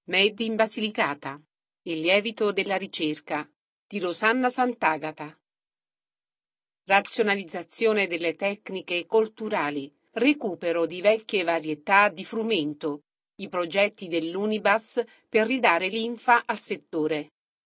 Made in Basilicata. Il lievito della ricerca di Rosanna Sant'Agata. Razionalizzazione delle tecniche colturali, recupero di vecchie varietà di frumento, i progetti dell'Unibas per ridare linfa al settore.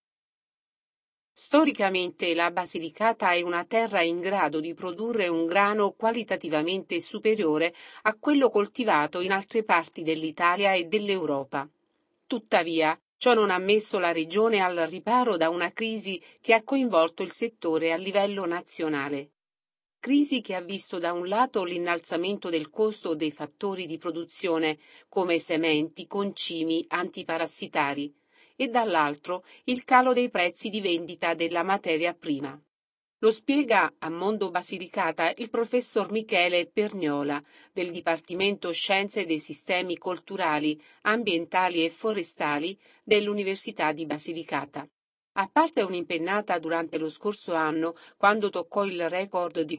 Storicamente la Basilicata è una terra in grado di produrre un grano qualitativamente superiore a quello coltivato in altre parti dell'Italia e dell'Europa. Tuttavia, ciò non ha messo la regione al riparo da una crisi che ha coinvolto il settore a livello nazionale. Crisi che ha visto da un lato l'innalzamento del costo dei fattori di produzione come sementi, concimi, antiparassitari e dall'altro il calo dei prezzi di vendita della materia prima. Lo spiega a Mondo Basilicata il professor Michele Perniola del Dipartimento Scienze dei Sistemi Colturali, Ambientali e Forestali dell'Università di Basilicata. A parte un'impennata durante lo scorso anno, quando toccò il record di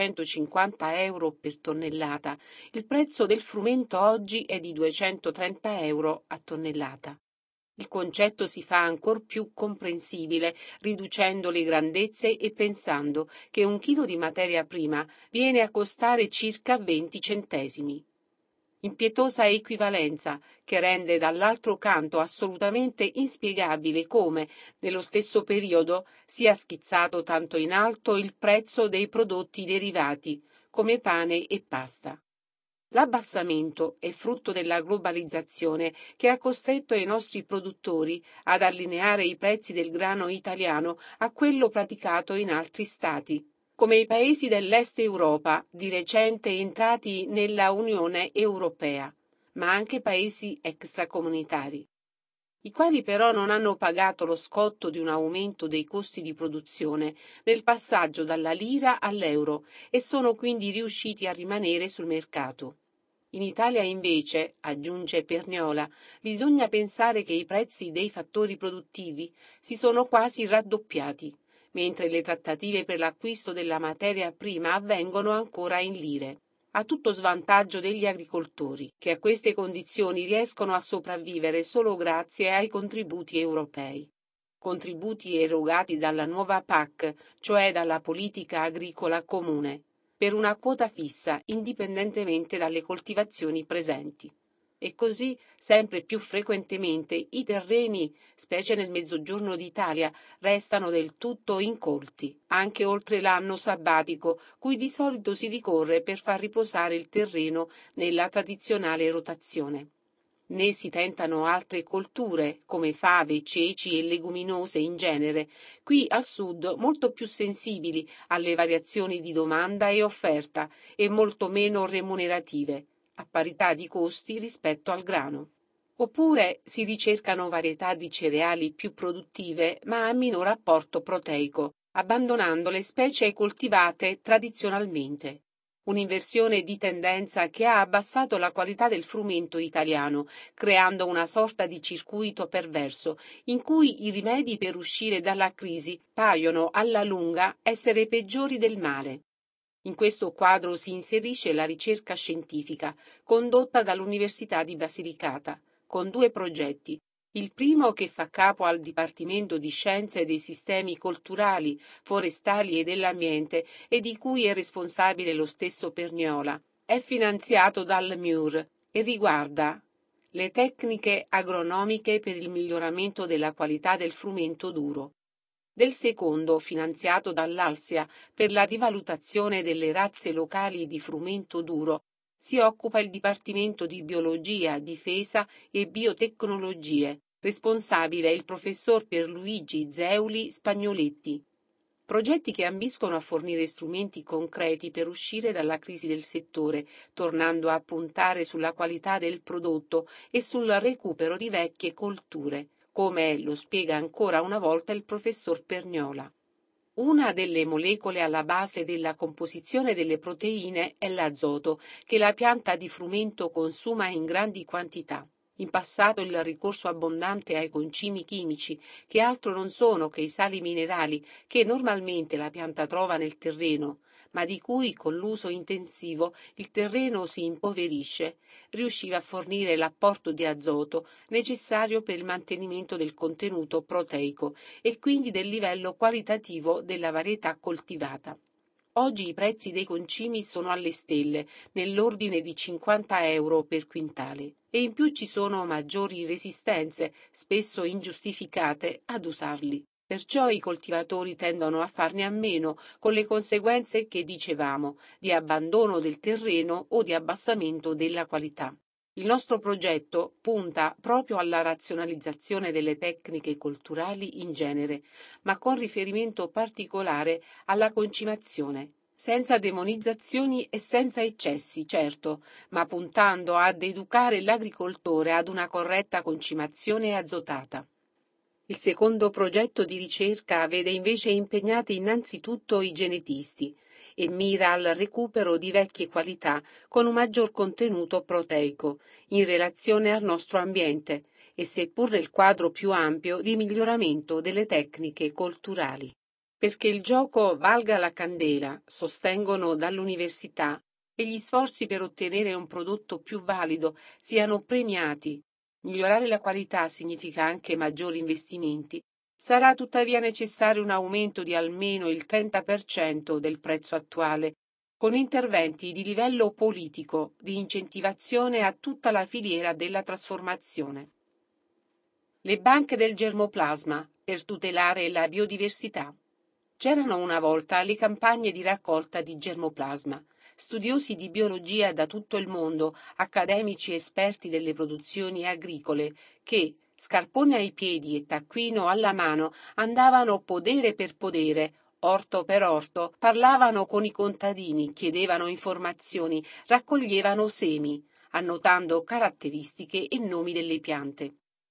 450 euro per tonnellata, il prezzo del frumento oggi è di 230 euro a tonnellata. Il concetto si fa ancor più comprensibile riducendo le grandezze e pensando che un chilo di materia prima viene a costare circa 20 centesimi. Impietosa equivalenza che rende dall'altro canto assolutamente inspiegabile come, nello stesso periodo, sia schizzato tanto in alto il prezzo dei prodotti derivati, come pane e pasta. L'abbassamento è frutto della globalizzazione che ha costretto i nostri produttori ad allineare i prezzi del grano italiano a quello praticato in altri stati, come i paesi dell'Est Europa, di recente entrati nella Unione Europea, ma anche paesi extracomunitari, i quali però non hanno pagato lo scotto di un aumento dei costi di produzione nel passaggio dalla lira all'euro e sono quindi riusciti a rimanere sul mercato. In Italia invece, aggiunge Perniola, bisogna pensare che i prezzi dei fattori produttivi si sono quasi raddoppiati, mentre le trattative per l'acquisto della materia prima avvengono ancora in lire, a tutto svantaggio degli agricoltori, che a queste condizioni riescono a sopravvivere solo grazie ai contributi europei. Contributi erogati dalla nuova PAC, cioè dalla politica agricola comune, per una quota fissa indipendentemente dalle coltivazioni presenti. E così, sempre più frequentemente, i terreni, specie nel mezzogiorno d'Italia, restano del tutto incolti, anche oltre l'anno sabbatico, cui di solito si ricorre per far riposare il terreno nella tradizionale rotazione. Né si tentano altre colture, come fave, ceci e leguminose in genere, qui al sud molto più sensibili alle variazioni di domanda e offerta e molto meno remunerative, a parità di costi rispetto al grano. Oppure si ricercano varietà di cereali più produttive ma a minor apporto proteico, abbandonando le specie coltivate tradizionalmente. Un'inversione di tendenza che ha abbassato la qualità del frumento italiano, creando una sorta di circuito perverso, in cui i rimedi per uscire dalla crisi paiono alla lunga essere peggiori del male. In questo quadro si inserisce la ricerca scientifica, condotta dall'Università di Basilicata, con due progetti. Il primo, che fa capo al Dipartimento di Scienze dei Sistemi Colturali, Forestali e dell'Ambiente e di cui è responsabile lo stesso Perniola, è finanziato dal MIUR e riguarda le tecniche agronomiche per il miglioramento della qualità del frumento duro. Del secondo, finanziato dall'Alsia per la rivalutazione delle razze locali di frumento duro, si occupa il Dipartimento di Biologia, Difesa e Biotecnologie, responsabile è il professor Pierluigi Zeuli Spagnoletti. Progetti che ambiscono a fornire strumenti concreti per uscire dalla crisi del settore, tornando a puntare sulla qualità del prodotto e sul recupero di vecchie colture, come lo spiega ancora una volta il professor Perniola. Una delle molecole alla base della composizione delle proteine è l'azoto, che la pianta di frumento consuma in grandi quantità. In passato il ricorso abbondante ai concimi chimici, che altro non sono che i sali minerali che normalmente la pianta trova nel terreno, ma di cui con l'uso intensivo il terreno si impoverisce, riusciva a fornire l'apporto di azoto necessario per il mantenimento del contenuto proteico e quindi del livello qualitativo della varietà coltivata. Oggi i prezzi dei concimi sono alle stelle, nell'ordine di 50 euro per quintale, e in più ci sono maggiori resistenze, spesso ingiustificate, ad usarli. Perciò i coltivatori tendono a farne a meno, con le conseguenze che dicevamo, di abbandono del terreno o di abbassamento della qualità. Il nostro progetto punta proprio alla razionalizzazione delle tecniche colturali in genere, ma con riferimento particolare alla concimazione, senza demonizzazioni e senza eccessi, certo, ma puntando ad educare l'agricoltore ad una corretta concimazione azotata. Il secondo progetto di ricerca vede invece impegnati innanzitutto i genetisti e mira al recupero di vecchie qualità con un maggior contenuto proteico in relazione al nostro ambiente e, seppur nel quadro più ampio, di miglioramento delle tecniche colturali. Perché il gioco valga la candela, sostengono dall'università, e gli sforzi per ottenere un prodotto più valido siano premiati. Migliorare la qualità significa anche maggiori investimenti. Sarà tuttavia necessario un aumento di almeno il 30% del prezzo attuale, con interventi di livello politico di incentivazione a tutta la filiera della trasformazione. Le banche del germoplasma per tutelare la biodiversità. C'erano una volta le campagne di raccolta di germoplasma. Studiosi di biologia da tutto il mondo, accademici esperti delle produzioni agricole, che, scarpone ai piedi e taccuino alla mano, andavano podere per podere, orto per orto, parlavano con i contadini, chiedevano informazioni, raccoglievano semi, annotando caratteristiche e nomi delle piante.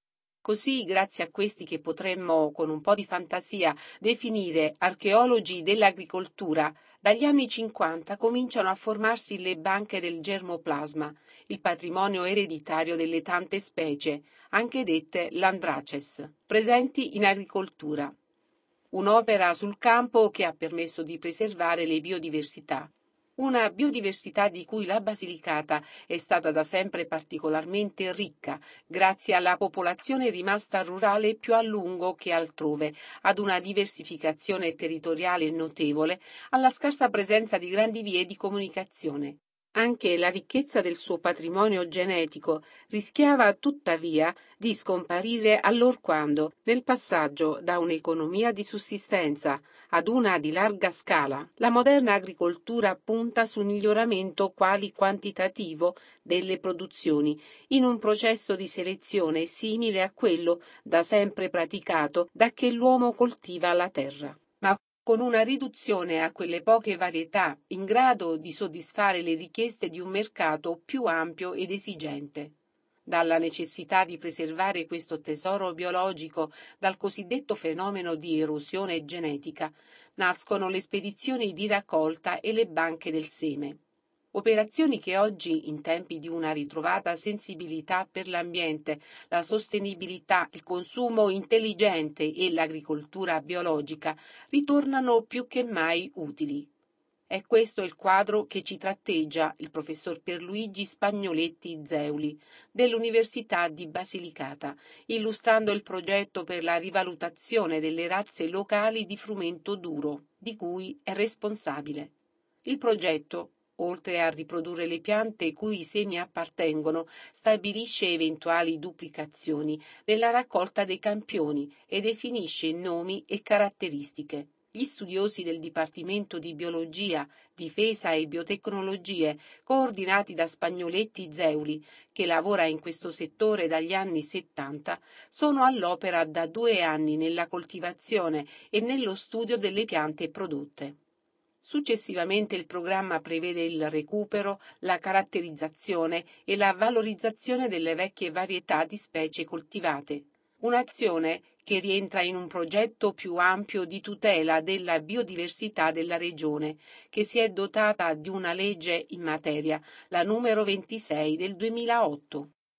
Così, grazie a questi che potremmo, con un po' di fantasia, definire archeologi dell'agricoltura, dagli anni 50 cominciano a formarsi le banche del germoplasma, il patrimonio ereditario delle tante specie, anche dette landraces, presenti in agricoltura. Un'opera sul campo che ha permesso di preservare le biodiversità. Una biodiversità di cui la Basilicata è stata da sempre particolarmente ricca, grazie alla popolazione rimasta rurale più a lungo che altrove, ad una diversificazione territoriale notevole, alla scarsa presenza di grandi vie di comunicazione. Anche la ricchezza del suo patrimonio genetico rischiava tuttavia di scomparire allorquando, nel passaggio da un'economia di sussistenza ad una di larga scala, la moderna agricoltura punta sul miglioramento quali quantitativo delle produzioni, in un processo di selezione simile a quello da sempre praticato da che l'uomo coltiva la terra, ma con una riduzione a quelle poche varietà in grado di soddisfare le richieste di un mercato più ampio ed esigente. Dalla necessità di preservare questo tesoro biologico dal cosiddetto fenomeno di erosione genetica, nascono le spedizioni di raccolta e le banche del seme. Operazioni che oggi, in tempi di una ritrovata sensibilità per l'ambiente, la sostenibilità, il consumo intelligente e l'agricoltura biologica, ritornano più che mai utili. È questo il quadro che ci tratteggia il professor Pierluigi Spagnoletti Zeuli dell'Università di Basilicata, illustrando il progetto per la rivalutazione delle razze locali di frumento duro, di cui è responsabile. Il progetto, oltre a riprodurre le piante cui i semi appartengono, stabilisce eventuali duplicazioni nella raccolta dei campioni e definisce nomi e caratteristiche. Gli studiosi del Dipartimento di Biologia, Difesa e Biotecnologie, coordinati da Spagnoletti Zeuli, che lavora in questo settore dagli anni 70, sono all'opera da 2 anni nella coltivazione e nello studio delle piante prodotte. Successivamente il programma prevede il recupero, la caratterizzazione e la valorizzazione delle vecchie varietà di specie coltivate. Un'azione che rientra in un progetto più ampio di tutela della biodiversità della regione, che si è dotata di una legge in materia, la numero 26 del 2008.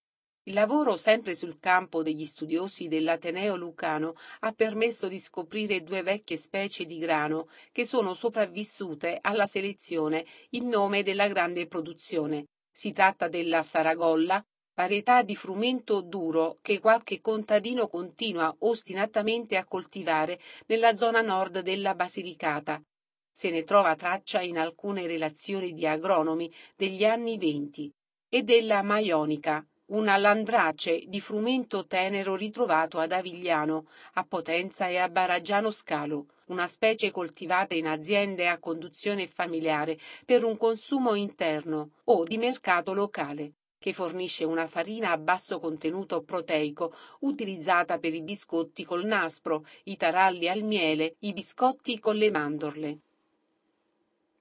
Il lavoro sempre sul campo degli studiosi dell'Ateneo Lucano ha permesso di scoprire due vecchie specie di grano che sono sopravvissute alla selezione in nome della grande produzione. Si tratta della Saragolla, varietà di frumento duro che qualche contadino continua ostinatamente a coltivare nella zona nord della Basilicata. Se ne trova traccia in alcune relazioni di agronomi degli anni '20, e della Maionica, una landrace di frumento tenero ritrovato ad Avigliano, a Potenza e a Baraggiano Scalo, una specie coltivata in aziende a conduzione familiare per un consumo interno o di mercato locale, che fornisce una farina a basso contenuto proteico utilizzata per i biscotti col nastro, i taralli al miele, i biscotti con le mandorle.